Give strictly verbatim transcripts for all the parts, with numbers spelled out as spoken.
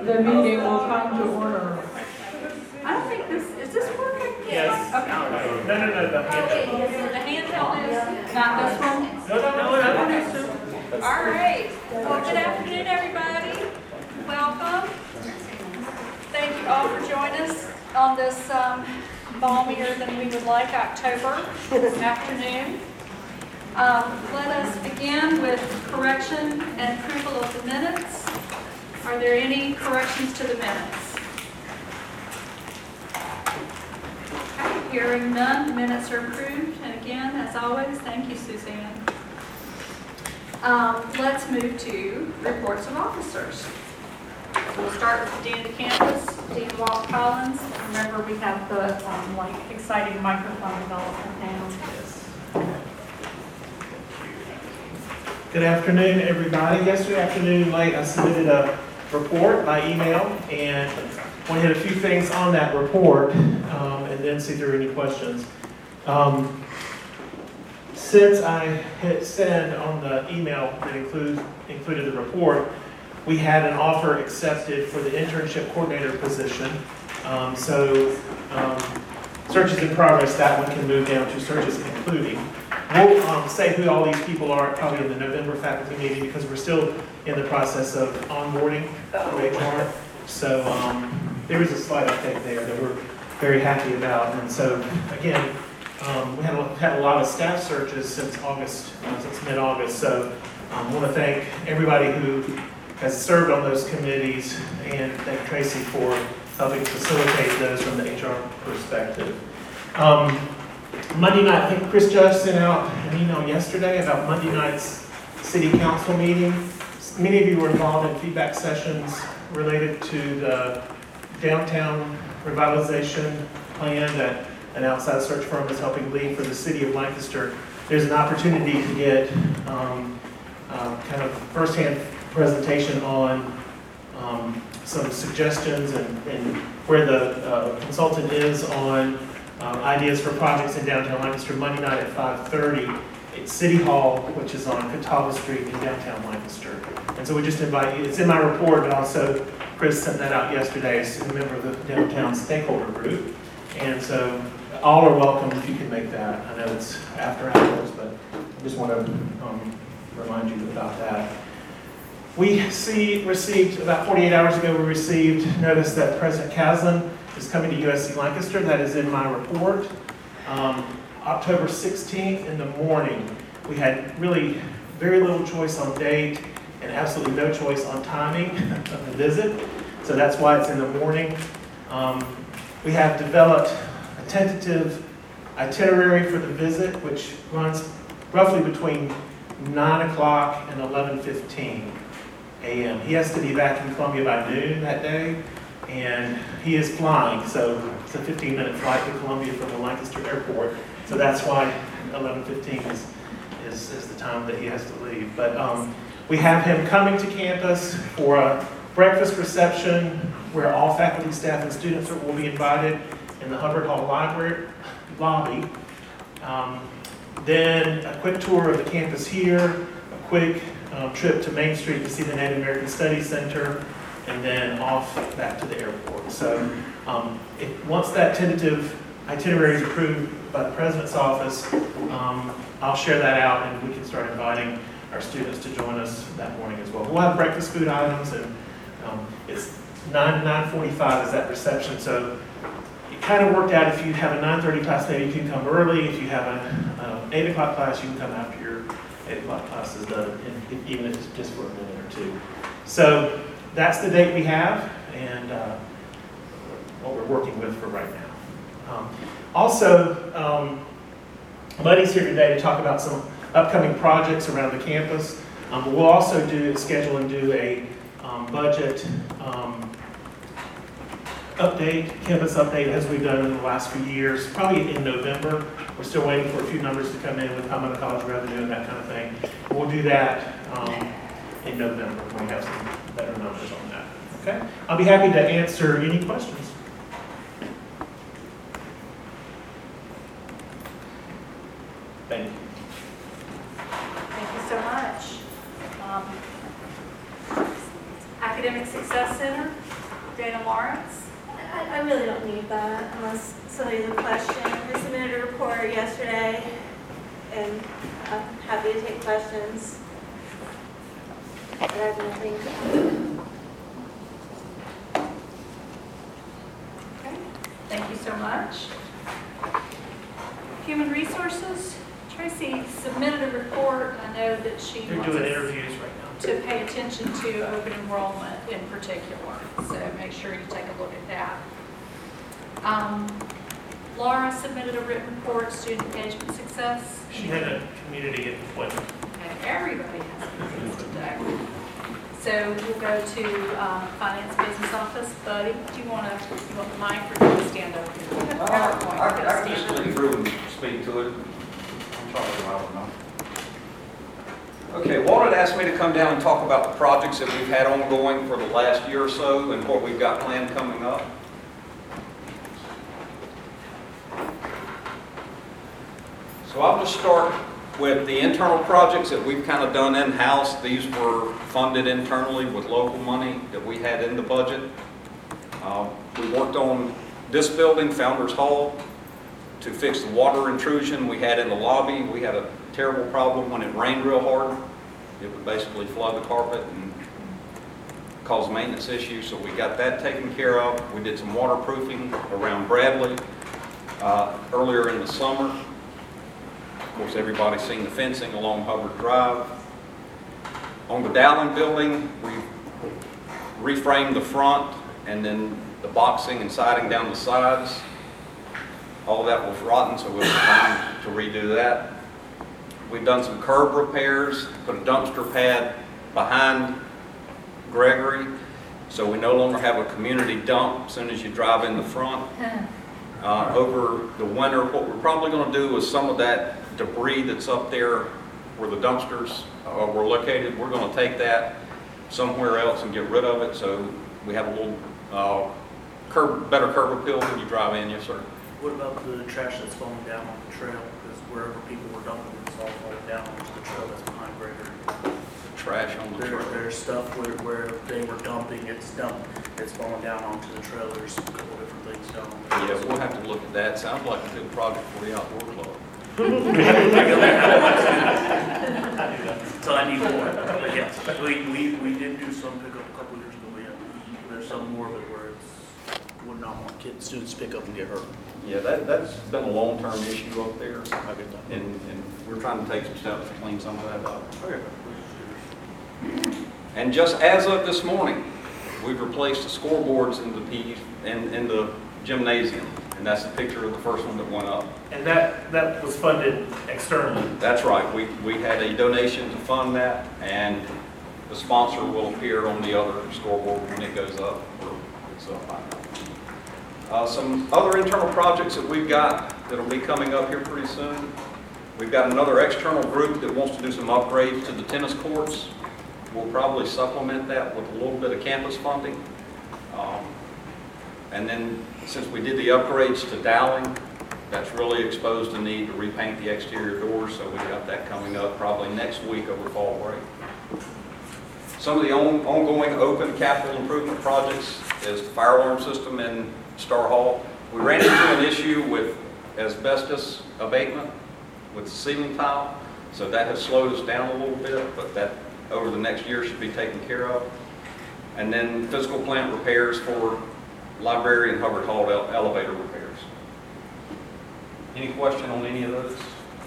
The meeting will come to order. I don't think this, is this working? Yes. Okay. No, no, no, the handheld. The handheld is not this one? No, no, no, no, no. All right. Well, good afternoon, everybody. Welcome. Thank you all for joining us on this um, balmier than we would like October afternoon. Um, let us begin with correction and approval of the minutes. Are there any corrections to the minutes? Okay, hearing none, the minutes are approved. And again, as always, thank you, Suzanne. Um, let's move to reports of officers. We'll start with the Dean of the Campus, Dean Walt Collins. Remember, we have the um, like exciting microphone development now. Good afternoon, everybody. Yesterday afternoon, late, I submitted a report by email, and I want to hit a few things on that report, um, and then see if there are any questions. Um, since I hit send on the email that include, included the report, we had an offer accepted for the internship coordinator position. Um, so, um, searches in progress, that one can move down to searches including. We'll um, say who all these people are probably in the November faculty meeting because we're still in the process of onboarding for H R. So um, there is a slight update there that we're very happy about. And so again, um, we had a, had a lot of staff searches since August, uh, since mid-August. So I um, want to thank everybody who has served on those committees, and thank Tracy for helping facilitate those from the H R perspective. Um, Monday night, I think Chris Judge sent out an email yesterday about Monday night's city council meeting. Many of you were involved in feedback sessions related to the downtown revitalization plan that an outside search firm is helping lead for the city of Lancaster. There's an opportunity to get um, uh, kind of firsthand presentation on um, some suggestions and, and where the uh, consultant is on um, ideas for projects in downtown Lancaster. Monday night at five thirty at City Hall, which is on Catawba Street in downtown Lancaster. And so we just invite you, it's in my report, but also Chris sent that out yesterday as a member of the downtown stakeholder group. And so all are welcome if you can make that. I know it's after hours, but I just want to um, remind you about that. We see, received, about forty-eight hours ago, we received notice that President Caslin is coming to U S C Lancaster. That is in my report. Um, October sixteenth in the morning. We had really very little choice on date and absolutely no choice on timing of the visit. So that's why it's in the morning. Um, we have developed a tentative itinerary for the visit, which runs roughly between nine o'clock and eleven fifteen. A M He has to be back in Columbia by noon that day, and he is flying, so it's a fifteen minute flight to Columbia from the Lancaster airport, so that's why eleven fifteen is, is, is the time that he has to leave. But um, we have him coming to campus for a breakfast reception where all faculty, staff, and students will be invited in the Hubbard Hall Library lobby. Um, then a quick tour of the campus here, a quick Um, trip to Main Street to see the Native American Studies Center, and then off back to the airport. So um, if, once that tentative itinerary is approved by the President's office, um, I'll share that out and we can start inviting our students to join us that morning as well. We'll have breakfast food items, and um, it's nine to nine forty-five is that reception. So it kind of worked out. If you have a nine thirty class, maybe you can come early. If you have an eight o'clock class, you can come after your eight o'clock class is done, and even if it's just for a minute or two. So that's the date we have, and uh, what we're working with for right now. Um, also, um, Buddy's here today to talk about some upcoming projects around the campus. Um, we'll also do schedule and do a um, budget um, update, campus update, as we've done in the last few years, probably in November. We're still waiting for a few numbers to come in with common college revenue and that kind of thing. We'll do that um, in November when we have some better numbers on that. Okay? I'll be happy to answer any questions. Thank you. Thank you so much. Um, Academic Success Center, Dana Lawrence. I, I really don't need that unless somebody has a question. We submitted a report yesterday and I'm happy to take questions. But I have nothing to add. Okay, thank you so much. Human Resources, Tracy submitted a report. I know that she They're wants doing us interviews right now. to pay attention to open enrollment in particular. So make sure you take a look at that. Um, Laura submitted a written report, student engagement success. She had a community appointment. Okay, everybody has business today. So we'll go to um, Finance Business Office. Buddy, do you want to, you want the mic or do you want to stand over here? You have Uh, PowerPoint. I You can, gotta I can just stand lean over. through and speak to it. I'm sorry, I don't know. Okay, Walt had asked me to come down and talk about the projects that we've had ongoing for the last year or so and what we've got planned coming up. So I'll just start with the internal projects that we've kind of done in-house. These were funded internally with local money that we had in the budget. Uh, we worked on this building, Founders Hall, to fix the water intrusion we had in the lobby. We had a terrible problem when it rained real hard. It would basically flood the carpet and cause maintenance issues, so we got that taken care of. We did some waterproofing around Bradley uh, earlier in the summer. Of course, everybody's seen the fencing along Hubbard Drive. On the Dowling building, we reframed the front and then the boxing and siding down the sides. All of that was rotten, so it was time to redo that. We've done some curb repairs, put a dumpster pad behind Gregory, so we no longer have a community dump as soon as you drive in the front. Uh, over the winter, what we're probably going to do is some of that debris that's up there where the dumpsters uh, were located, we're going to take that somewhere else and get rid of it, so we have a little uh, curb, better curb appeal when you drive in. Yes, sir. What about the trash that's falling down on the trail? Because wherever people were dumping, it's all falling down onto the trail that's behind Gregory. Trash on the There, trail. there's stuff where, where they were dumping, it's dumped, it's falling down onto the trail. There's a couple different things down on there. Yeah, we'll have to look at that. Sounds like a good project for the outdoor club. So I need more. But yes, we, we, we did do some pickup a couple years ago. We had, there's some more of it where it's, would not want kids, students to pick up and get hurt. Yeah, that, that's been a long-term issue up there, I get that. and, and we're trying to take some steps to clean some of that up. Okay. And just as of this morning, we've replaced the scoreboards in the P, in, in the gymnasium, and that's the picture of the first one that went up. And that, that was funded externally. That's right, we, we had a donation to fund that, and the sponsor will appear on the other scoreboard when it goes up, or it's up. Uh, some other internal projects that we've got that'll be coming up here pretty soon. We've got another external group that wants to do some upgrades to the tennis courts. We'll probably supplement that with a little bit of campus funding. Um, and then since we did the upgrades to Dowling, that's really exposed the need to repaint the exterior doors, so we got that coming up probably next week over fall break. Some of the on, ongoing open capital improvement projects is the fire alarm system in Star Hall. We ran into an issue with asbestos abatement with the ceiling tile, so that has slowed us down a little bit, but that over the next year should be taken care of. And then physical plant repairs for library and Hubbard Hall ele- elevator repairs. Any question on any of those?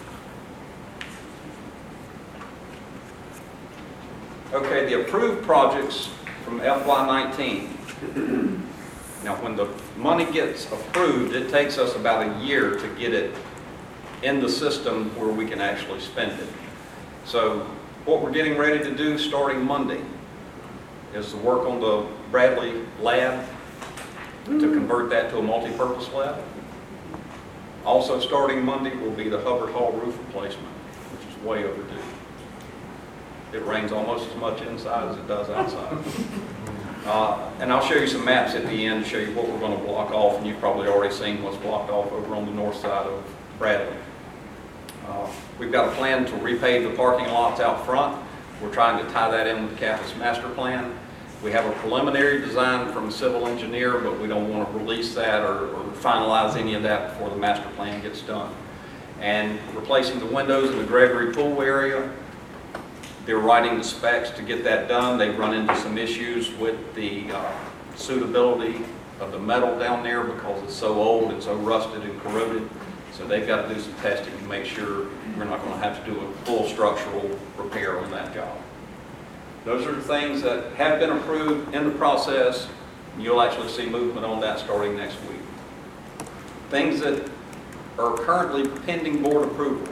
Okay, the approved projects from F Y nineteen. Now, when the money gets approved, it takes us about a year to get it in the system where we can actually spend it. So what we're getting ready to do starting Monday is to work on the Bradley lab to convert that to a multi-purpose lab. Also starting Monday will be the Hubbard Hall roof replacement, which is way overdue. It rains almost as much inside as it does outside. Uh, and I'll show you some maps at the end to show you what we're going to block off, and you've probably already seen what's blocked off over on the north side of Bradley. Uh, we've got a plan to repave the parking lots out front. We're trying to tie that in with the campus master plan. We have a preliminary design from a civil engineer, but we don't want to release that or, or finalize any of that before the master plan gets done. And replacing the windows in the Gregory Pool area, they're writing the specs to get that done. They've run into some issues with the uh, suitability of the metal down there because it's so old and so rusted and corroded. So they've got to do some testing to make sure we're not going to have to do a full structural repair on that job. Those are the things that have been approved in the process. You'll actually see movement on that starting next week. Things that are currently pending board approval.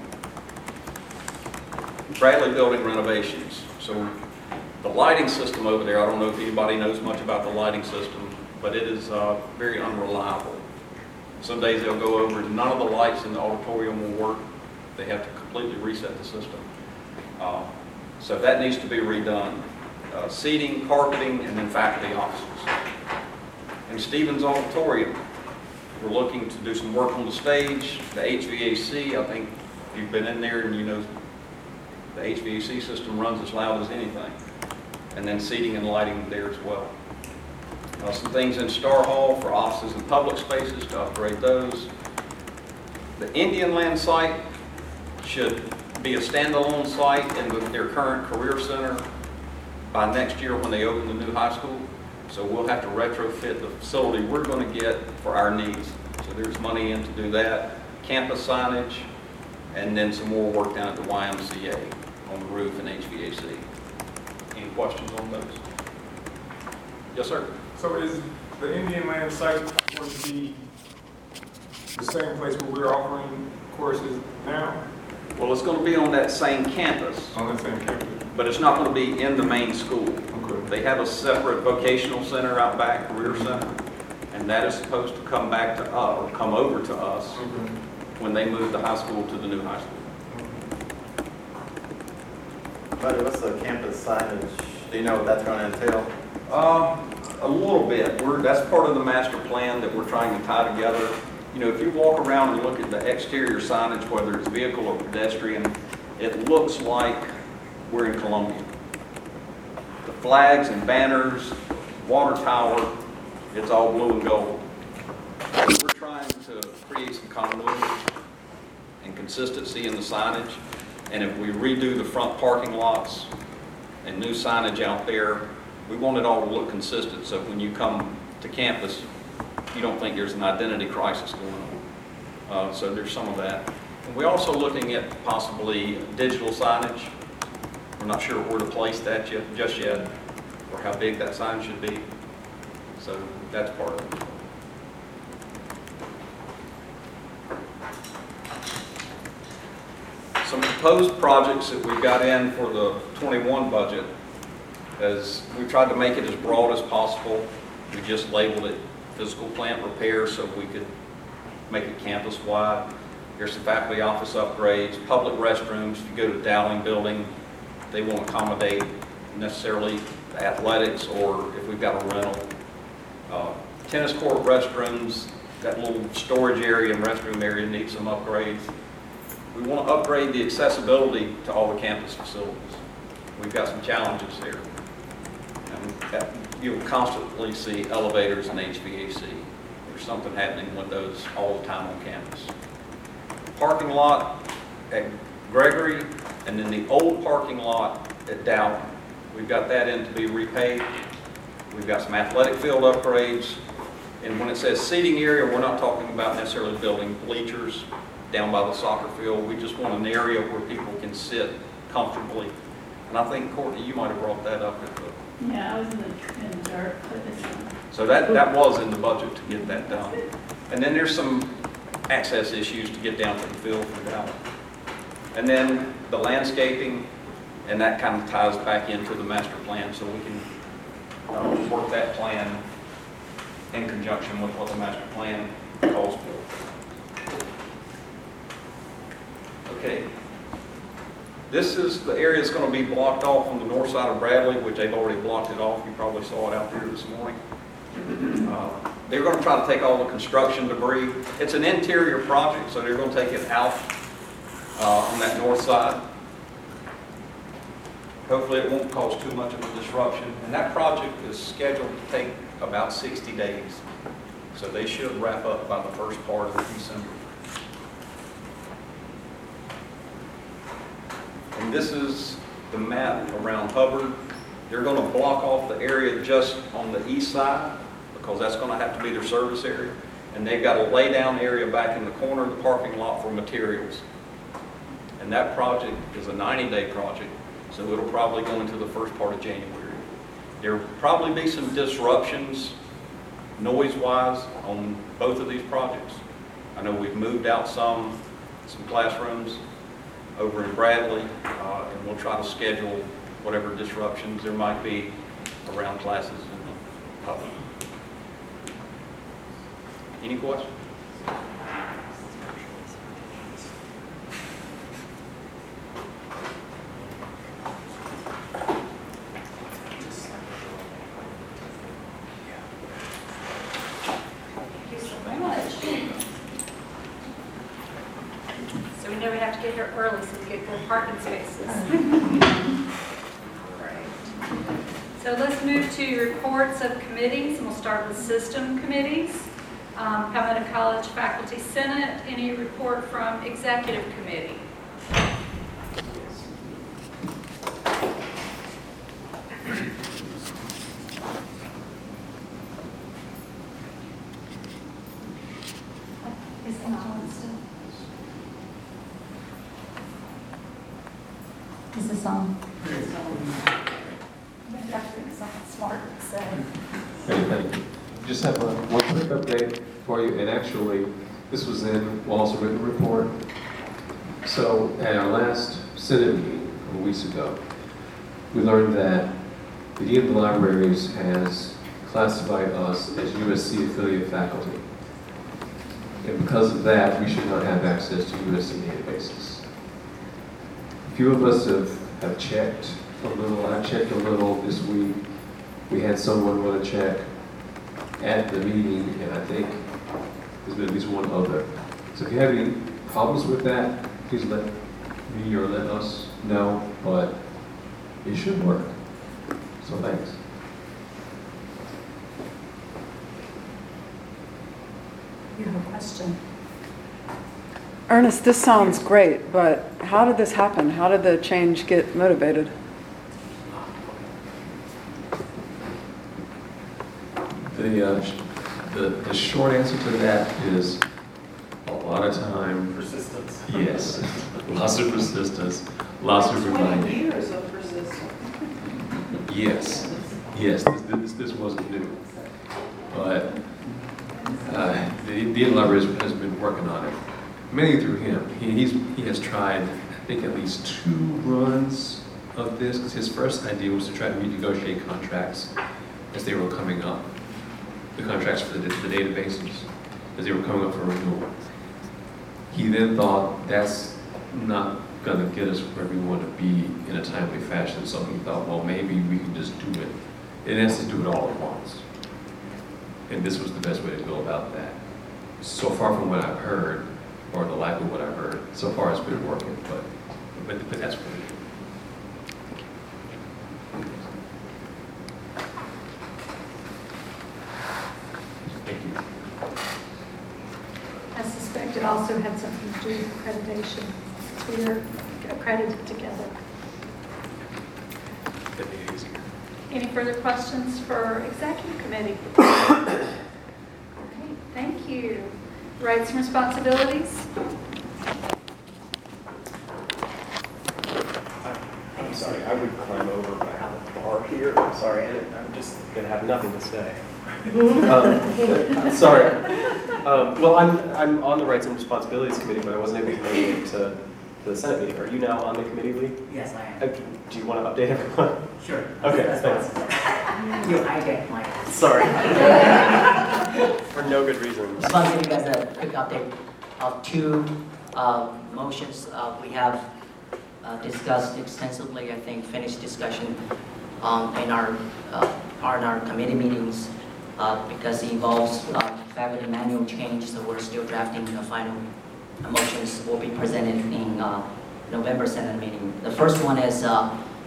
Bradley Building renovations. So the lighting system over there, I don't know if anybody knows much about the lighting system, but it is uh, very unreliable. Some days they'll go over and none of the lights in the auditorium will work. They have to completely reset the system. Uh, so that needs to be redone. Uh, seating, carpeting, and then faculty offices. In Stevens Auditorium, we're looking to do some work on the stage, the H V A C. I think you've been in there and you know the H V A C system runs as loud as anything. And then seating and lighting there as well. Uh, some things in Star Hall for offices and public spaces to upgrade those. The Indian Land site should be a standalone site in the, their current career center by next year when they open the new high school. So we'll have to retrofit the facility we're going to get for our needs. So there's money in to do that. Campus signage, and then some more work down at the Y M C A on the roof and H V A C. Any questions on those? Yes, sir. So is the Indian Land site going to be the same place where we're offering courses now? Well, it's going to be on that same campus, On the same campus? but it's not going to be in the main school. Okay. They have a separate vocational center out back, career center, and that is supposed to come back to us, or come over to us Okay. when they move the high school to the new high school. Buddy, what's the campus signage? Do you know what that's going to entail? Uh, a little bit. We're, that's part of the master plan that we're trying to tie together. You know, if you walk around and look at the exterior signage, whether it's vehicle or pedestrian, it looks like we're in Columbia. The flags and banners, water tower, it's all blue and gold. We're trying to create some continuity and consistency in the signage. And if we redo the front parking lots and new signage out there, we want it all to look consistent, so when you come to campus, you don't think there's an identity crisis going on. Uh, so there's some of that. And we're also looking at possibly digital signage. We're not sure where to place that yet, just yet, or how big that sign should be. So that's part of it. Some proposed projects that we've got in for the twenty-one budget, as we tried to make it as broad as possible. We just labeled it physical plant repair so we could make it campus-wide. There's some faculty office upgrades, public restrooms. If you go to Dowling Building, they won't accommodate necessarily athletics or if we've got a rental. Uh, tennis court restrooms, that little storage area and restroom area needs some upgrades. We want to upgrade the accessibility to all the campus facilities. We've got some challenges there. And that, you'll constantly see elevators and H V A C. There's something happening with those all the time on campus. Parking lot at Gregory, and then the old parking lot at Dowling. We've got that in to be repaved. We've got some athletic field upgrades. And when it says seating area, we're not talking about necessarily building bleachers down by the soccer field. We just want an area where people can sit comfortably. And I think, Courtney, you might have brought that up at the... Yeah, I was in the, in the dirt, putting this in. So that, that was in the budget to get that done. And then there's some access issues to get down to the field for Dowling. And then the landscaping, and that kind of ties back into the master plan, so we can uh, work that plan in conjunction with what the master plan calls for. Okay. This is the area that's going to be blocked off on the north side of Bradley, which they've already blocked it off. You probably saw it out there this morning. Uh, they're going to try to take all the construction debris. It's an interior project, so they're going to take it out uh, on that north side. hopefully it won't cause too much of a disruption. And that project is scheduled to take about sixty days. So they should wrap up by the first part of December. And this is the map around Hubbard. They're going to block off the area just on the east side because that's going to have to be their service area. And they've got a lay down area back in the corner of the parking lot for materials. And that project is a ninety day project, so it'll probably go into the first part of January. There'll probably be some disruptions noise-wise on both of these projects. I know we've moved out some, some classrooms over in Bradley, uh, and we'll try to schedule whatever disruptions there might be around classes in the public. Any questions? Thank you so much. So we know we have to get here early so we get good parking spaces. Great. So let's move to reports of committees, and we'll start with system committees. Um, Palmetto College Faculty Senate, any report from Executive Committee? Is it on still? Is this on? It's on. I think something smart to say. Hey, thank you. Just have a, one quick update for you, and actually, this was in Wallace written report. So, at our last Senate meeting a couple weeks ago, we learned that the Dean of the Libraries has classified us as U S C affiliate faculty. And because of that, we should not have access to U S C databases. A few of us have, have checked a little, I've checked a little this week. We had someone want to check at the meeting, and I think there's been at least one other. So if you have any problems with that, please let me or let us know, but it should work. So thanks. You have a question? Ernest, this sounds great, but how did this happen? How did the change get motivated? The, uh, the, the short answer to that is a lot of time. Persistence. Yes, lots of persistence, lots of reminding. years of persistence. Yes, yes, this, this, this wasn't new. But uh, the, the Libraries has been working on it, mainly through him. He, he's, he has tried, I think, at least two runs of this, because his first idea was to try to renegotiate contracts as they were coming up. The contracts for the, the databases, as they were coming up for renewal. He then thought that's not going to get us where we want to be in a timely fashion, so he thought, well, maybe we can just do it, in essence, do it all at once. And this was the best way to go about that. So far from what I've heard, or the lack of what I've heard, so far it's been working, but, but, but that's what it is. I suspect it also had something to do with accreditation. We are accredited together. That made it easier. Any further questions for Executive Committee? Okay, thank you. Rights and responsibilities? I'm sorry, I would climb over, but I have a bar here. I'm sorry, and I'm just going to have nothing to say. um, sorry. Um, well, I'm, I'm on the Rights and Responsibilities Committee, but I wasn't able to make it to, to the Senate meeting. Are you now on the committee, Lee? Yes, I am. Uh, do you want to update everyone? Sure. Okay, That's thanks. possible. You hijacked my ass. Sorry. For no good reason. Just want to give you guys a quick update of two uh, motions uh, we have uh, discussed extensively, I think, finished discussion um, in our uh, are in our committee meetings uh, because it involves uh, faculty manual change, so we're still drafting the final motions will be presented in uh, November Senate meeting. The first one is uh,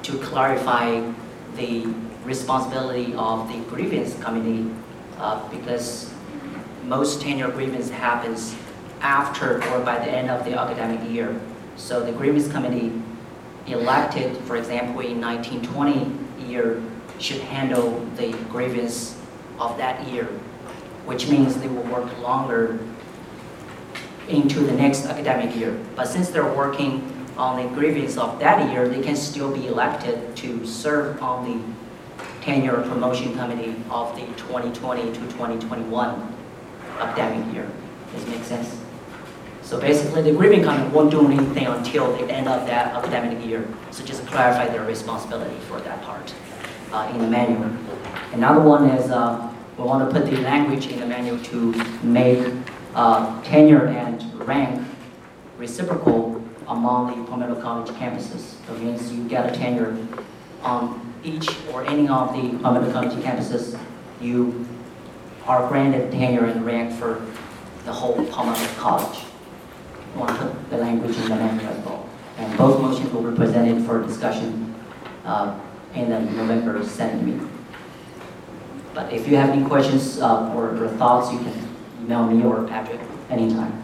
to clarify the responsibility of the grievance committee, uh, because most tenure grievance happens after or by the end of the academic year. So the grievance committee elected, for example, in nineteen twenty year, should handle the grievance of that year, which means they will work longer into the next academic year. But since they're working on the grievance of that year, they can still be elected to serve on the tenure promotion committee of the twenty twenty to twenty twenty-one academic year. Does it make sense? So basically, the grieving committee won't do anything until the end of that academic year. So just clarify their responsibility for that part uh, in the manual. Another one is uh, we want to put the language in the manual to make uh, tenure and rank reciprocal among the Palmetto College campuses. So it means you get a tenure on each or any of the Palmetto College campuses, you are granted tenure and rank for the whole Palmetto College. I want to put the language in the manual as well. And both motions will be presented for discussion uh, in the November Senate meeting. But if you have any questions uh, or, or thoughts, you can email me or Patrick anytime.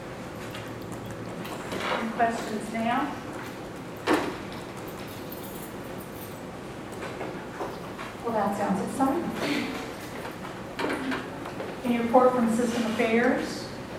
Any questions now? Well, that sounds exciting. Can you report from System Affairs?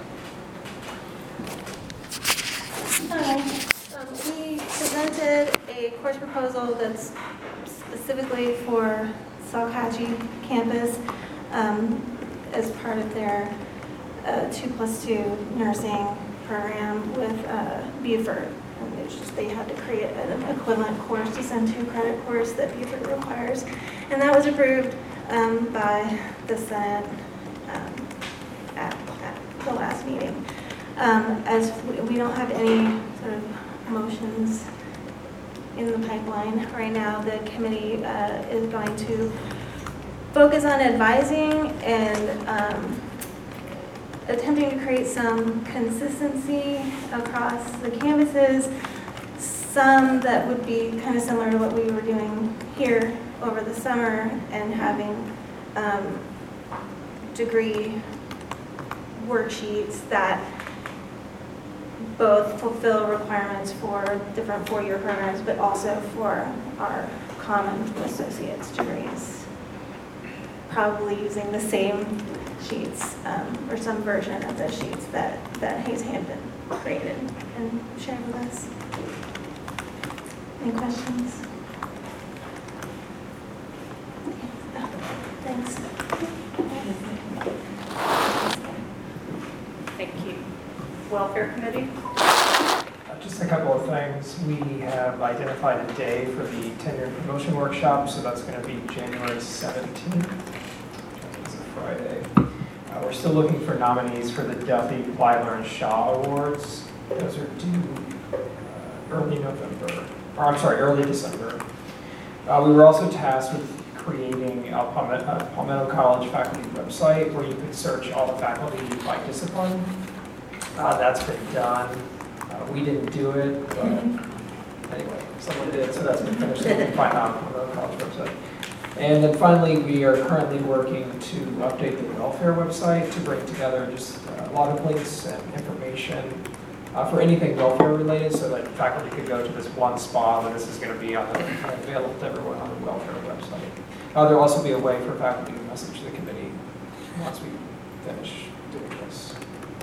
Hi. Um, we presented a course proposal that's specifically for Salcatchee campus um, as part of their uh, two plus two nursing program with uh, Buford. And it's just, they had to create an equivalent course to send two credit course that Buford requires. And that was approved um, by the Senate um, at, at the last meeting. Um, as we, we don't have any sort of motions in the pipeline right now, the committee uh, is going to focus on advising and um, attempting to create some consistency across the campuses, some that would be kind of similar to what we were doing here over the summer, and having um, degree worksheets that both fulfill requirements for different four-year programs, but also for our common associate's degrees. Probably using the same sheets um, or some version of the sheets that, that Hayes Hampton created and shared with us. Any questions? Thanks. Thank you. Welfare Committee? Just a couple of things. We have identified a day for the tenure and promotion workshop, so that's going to be January seventeenth. It's a Friday. Uh, we're still looking for nominees for the Duffy, Plyler, and Shaw Awards. Those are due uh, early November, or I'm sorry, early December. Uh, we were also tasked with creating a Palmetto, a Palmetto College faculty website where you can search all the faculty by discipline. Uh, that's been done. Uh, we didn't do it, but anyway, someone did, so that's been finished. So you can find out on the college website. And then finally, we are currently working to update the welfare website to bring together just a lot of links and information uh, for anything welfare related, so that faculty could go to this one spot where this is going to be on the, available to everyone on the welfare website. Uh, there'll also be a way for faculty to message the committee once we finish doing this.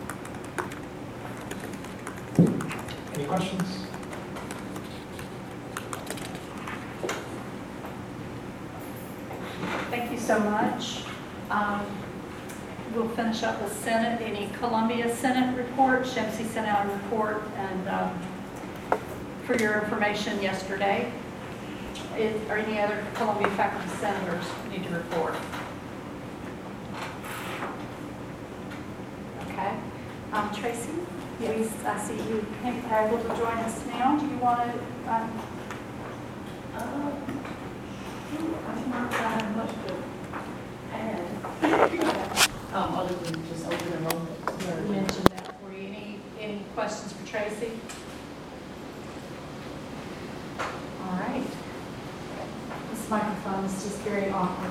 Any questions? Thank you so much. Um, we'll finish up with Senate. Any Columbia Senate report? Shemsi sent out a report, and um, for your information yesterday. Is, are any other Columbia faculty senators need to report? Okay. Um, Tracy, please, I see you are able to join us now. Do you want to? Um, uh, I'm not I have much to add. Um, other than just open enrollment. You mentioned that for you. Any, any questions for Tracy? All right. This microphone is just very awkward.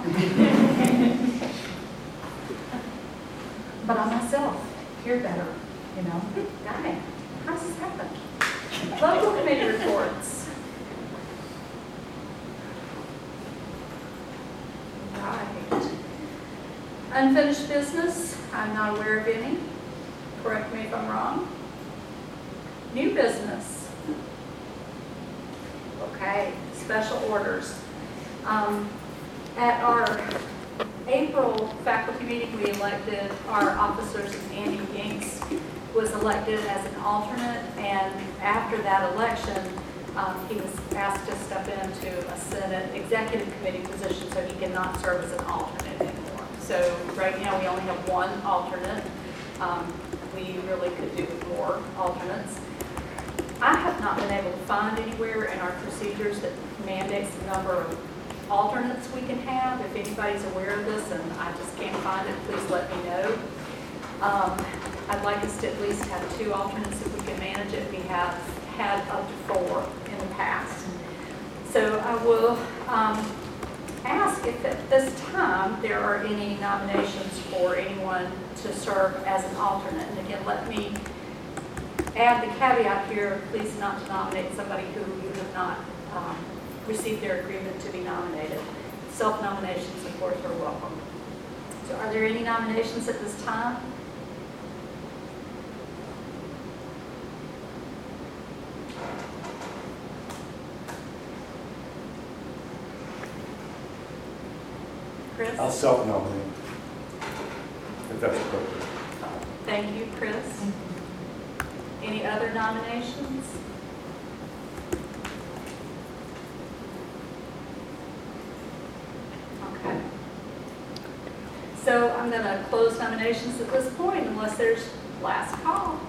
But I myself hear better, you know. Guy, how does this happen? Local committee reports. Right. Unfinished business, I'm not aware of any. Correct me if I'm wrong. New business. Okay, special orders. Um, At our April faculty meeting, we elected our officers, and Andy Yanks was elected as an alternate, and after that election, um, he was asked to step into a Senate executive committee position, so he cannot serve as an alternate anymore. So right now, we only have one alternate. Um, we really could do with more alternates. I have not been able to find anywhere in our procedures that mandates the number of alternates we can have. If anybody's aware of this and I just can't find it, please let me know. Um, I'd like us to at least have two alternates if we can manage it. We have had up to four in the past. So I will um, ask if at this time there are any nominations for anyone to serve as an alternate. And again, let me add the caveat here, please not to nominate somebody who you have not um, received their agreement to be nominated. Self-nominations, of course, are welcome. So are there any nominations at this time? Chris? I'll self-nominate, if that's appropriate. Thank you, Chris. Any other nominations? Okay. So I'm going to close nominations at this point unless there's last call.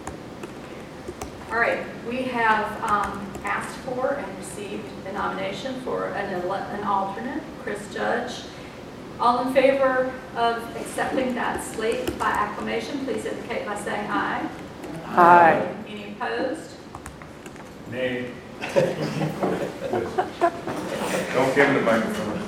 All right, we have um, asked for and received the nomination for an, ele- an alternate, Chris Judge. All in favor of accepting that slate by acclamation, please indicate by saying aye. Aye. Any opposed? Nay. Don't give him the microphone.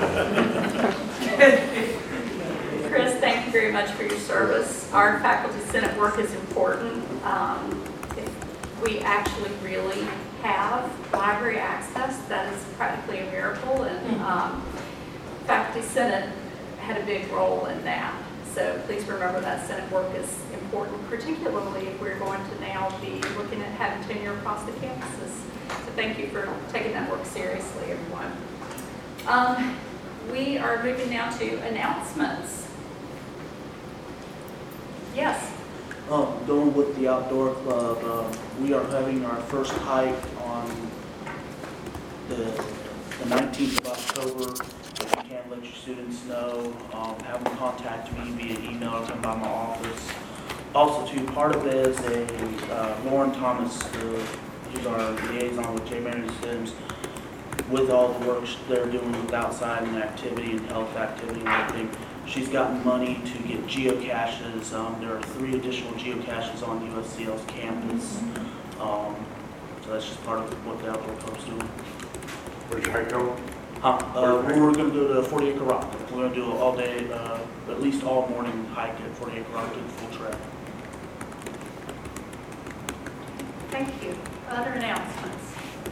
Chris, thank you very much for your service. Our faculty senate work is important. Um, if we actually really have library access, that is practically a miracle, and um, faculty senate had a big role in that. So please remember that senate work is important, particularly if we're going to now be looking at having tenure across the campuses. So thank you for taking that work seriously, everyone. Um, we are moving now to announcements. Yes. Um, going with the outdoor club, um, we are having our first hike on the, the nineteenth of October. If you can, let your students know. Um, have them contact me via email or come by my office. Also, too, part of it is a uh, Lauren Thomas, uh, who's our liaison with J. Mary Sims, with all the work they're doing with outside and activity and health activity and everything. She's gotten money to get geocaches. Um, there are three additional geocaches on U S C L's campus. Um, so that's just part of what the outdoor club's doing. Where's your hike go? Huh? Uh, we're going to go to forty acre rock. We're going to do an all day, uh, at least all morning hike at forty acre rock, do the full track. Thank you. Other announcements?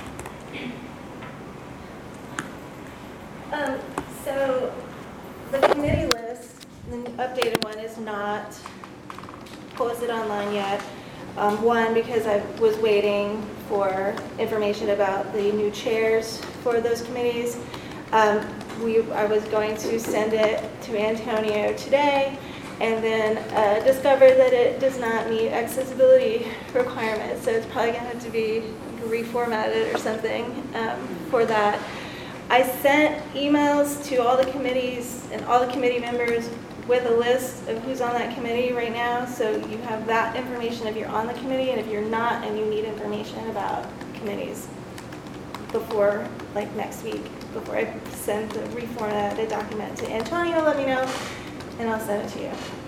Um, so the committee list, the updated one, is not posted online yet. Um, one, because I was waiting for information about the new chairs for those committees. Um, we, I was going to send it to Antonio today, and then uh, discovered that it does not meet accessibility requirements, so it's probably going to have to be reformatted or something um, for that. I sent emails to all the committees and all the committee members with a list of who's on that committee right now, so you have that information if you're on the committee, and if you're not and you need information about committees before, like next week, before I send the reformatted document to Antonio, let me know, and I'll send it to you.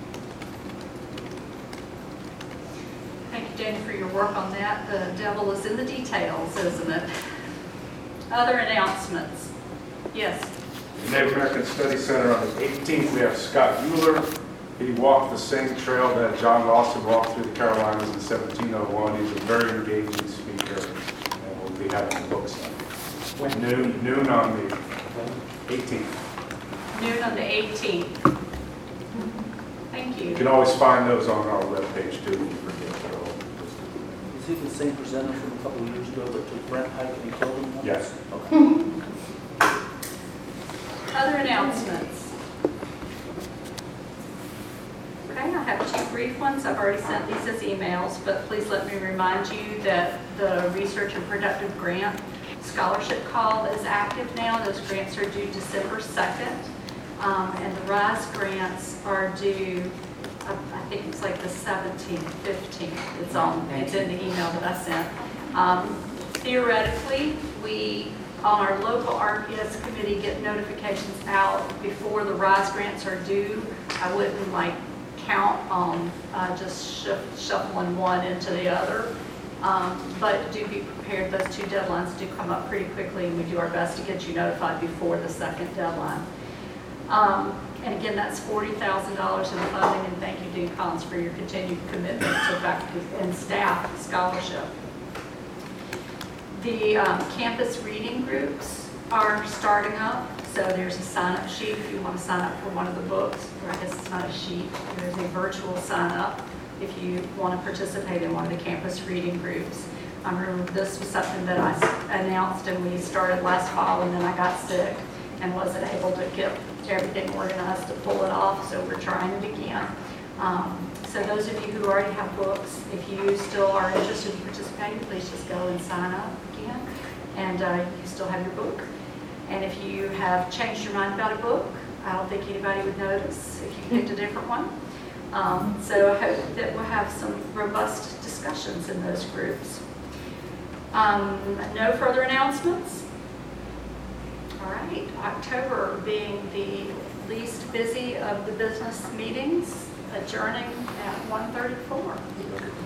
Thank you, Jane, for your work on that. The devil is in the details, isn't it? Other announcements? Yes. The Native American Study Center on the eighteenth, we have Scott Euler. He walked the same trail that John Lawson walked through the Carolinas in seventeen oh one. He's a very engaging speaker, and we'll be having a book signing. Noon, noon on the eighteenth. Noon on the eighteenth. Thank you. You can always find those on our webpage too, if you forget. So, Is he the same presenter from a couple of years ago that took Brent Pike and killed him? yes. Okay. Other announcements? Okay, I have two brief ones. I've already sent these as emails, but please let me remind you that the Research and Productive Grant Scholarship Call is active now. Those grants are due December second. Um, and the RISE grants are due, uh, I think it's like the seventeenth, fifteenth. It's on, it's in the email that I sent. Um, theoretically, we, on our local R P S committee, get notifications out before the RISE grants are due. I wouldn't like count on uh, just shuff- shuffling one into the other. Um, but do be prepared, those two deadlines do come up pretty quickly, and we do our best to get you notified before the second deadline. Um, and again, that's forty thousand dollars in funding, and thank you, Dean Collins, for your continued commitment to faculty and staff scholarship. The um, campus reading groups are starting up, so there's a sign-up sheet if you want to sign up for one of the books, or I guess it's not a sheet, there's a virtual sign-up if you want to participate in one of the campus reading groups. I remember this was something that I announced and we started last fall, and then I got sick and wasn't able to get everything organized to pull it off, so we're trying it again. Um, so those of you who already have books, if you still are interested in participating, please just go and sign up again, and uh, you still have your book. And if you have changed your mind about a book, I don't think anybody would notice if you picked a different one. Um, so I hope that we'll have some robust discussions in those groups. Um, no further announcements? All right, October being the least busy of the business meetings, adjourning at one thirty-four.